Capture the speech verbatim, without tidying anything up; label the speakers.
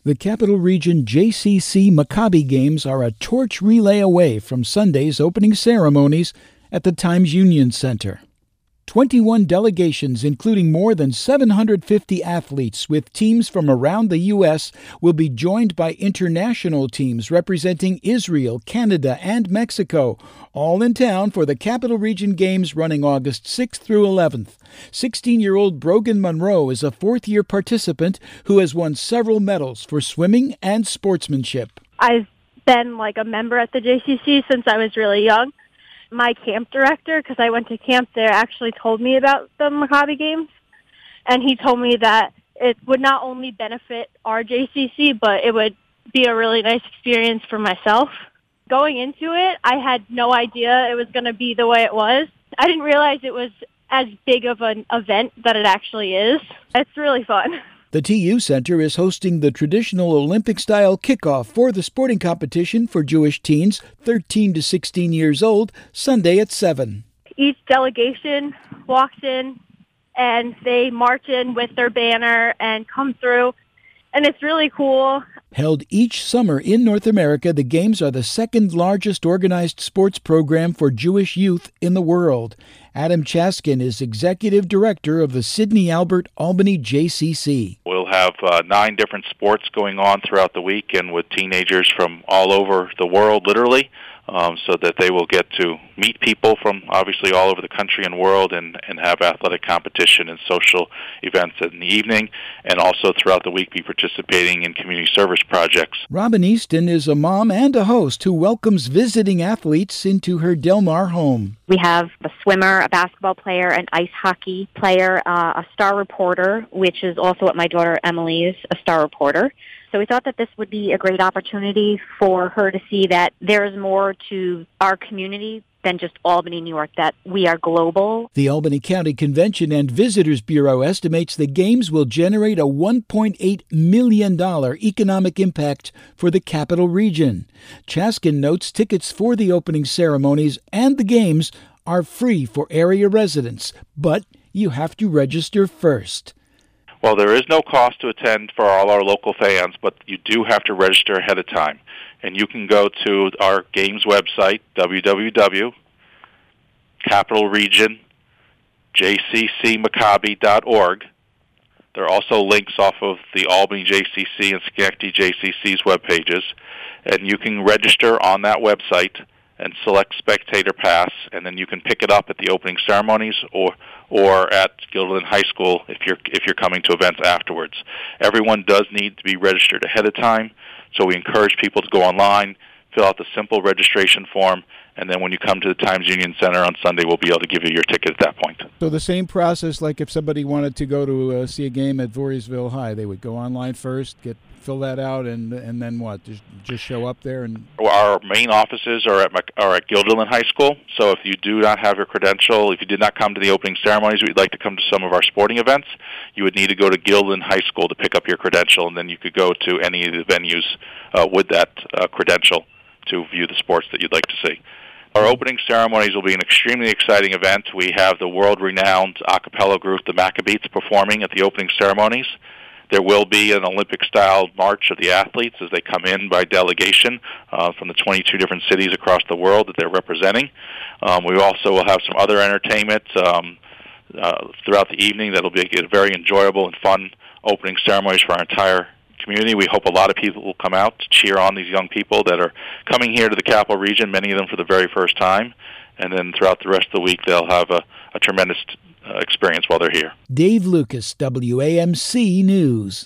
Speaker 1: The Capital Region J C C Maccabi Games are a torch relay away from Sunday's opening ceremonies at the Times-Union Center. twenty-one delegations, including more than seven hundred fifty athletes with teams from around the U S, will be joined by international teams representing Israel, Canada, and Mexico, all in town for the Capital Region Games running August sixth through eleventh. sixteen-year-old Brogan Monroe is a fourth-year participant who has won several medals for swimming and sportsmanship.
Speaker 2: I've been like a member at the J C C since I was really young. My camp director, because I went to camp there, actually told me about the Maccabi Games, and he told me that it would not only benefit our J C C, but it would be a really nice experience for myself. Going into it, I had no idea it was going to be the way it was. I didn't realize it was as big of an event that it actually is. It's really fun.
Speaker 1: The T U Center is hosting the traditional Olympic-style kickoff for the sporting competition for Jewish teens thirteen to sixteen years old, Sunday at seven.
Speaker 2: Each delegation walks in and they march in with their banner and come through, and it's really cool.
Speaker 1: Held each summer in North America, the Games are the second largest organized sports program for Jewish youth in the world. Adam Chaskin is executive director of the Sidney Albert Albany J C C.
Speaker 3: We'll have uh, nine different sports going on throughout the week, and with teenagers from all over the world, literally, um, so that they will get to meet people from obviously all over the country and world, and, and have athletic competition and social events in the evening, and also throughout the week be participating in community service projects.
Speaker 1: Robin Easton is a mom and a host who welcomes visiting athletes into her Del Mar home.
Speaker 4: We have a swimmer, a basketball player, an ice hockey player, uh, a star reporter, which is also what my daughter Emily is, a star reporter. So we thought that this would be a great opportunity for her to see that there is more to our community than just Albany, New York, that we are global.
Speaker 1: The Albany County Convention and Visitors Bureau estimates the Games will generate a one point eight million dollars economic impact for the Capital Region. Chaskin notes tickets for the opening ceremonies and the Games are free for area residents, but you have to register first.
Speaker 3: Well, there is no cost to attend for all our local fans, but you do have to register ahead of time. And you can go to our Games website, w w w dot capital region j c c maccabi dot org. There are also links off of the Albany J C C and Schenectady J C C's web pages, and you can register on that website and select Spectator Pass, and then you can pick it up at the opening ceremonies or or at Guilderland High School if you're if you're coming to events afterwards. Everyone does need to be registered ahead of time, so we encourage people to go online, fill out the simple registration form, and then when you come to the Times-Union Center on Sunday, we'll be able to give you your ticket at that point.
Speaker 1: So the same process, like if somebody wanted to go to uh, see a game at Voorheesville High, they would go online first, get fill that out, and and then what? Just, just show up there? And
Speaker 3: our main offices are at are at Guilderland High School. So if you do not have your credential, if you did not come to the opening ceremonies, we'd like to come to some of our sporting events, you would need to go to Guilderland High School to pick up your credential, and then you could go to any of the venues uh, with that uh, credential to view the sports that you'd like to see. Our opening ceremonies will be an extremely exciting event. We have the world-renowned a cappella group, the Maccabeats, performing at the opening ceremonies. There will be an Olympic-style march of the athletes as they come in by delegation uh, from the twenty-two different cities across the world that they're representing. Um, we also will have some other entertainment um, uh, throughout the evening that will be a very enjoyable and fun opening ceremonies for our entire community. We hope a lot of people will come out to cheer on these young people that are coming here to the Capital Region, many of them for the very first time. And then throughout the rest of the week, they'll have a, a tremendous uh, experience while they're here.
Speaker 1: Dave Lucas, W A M C News.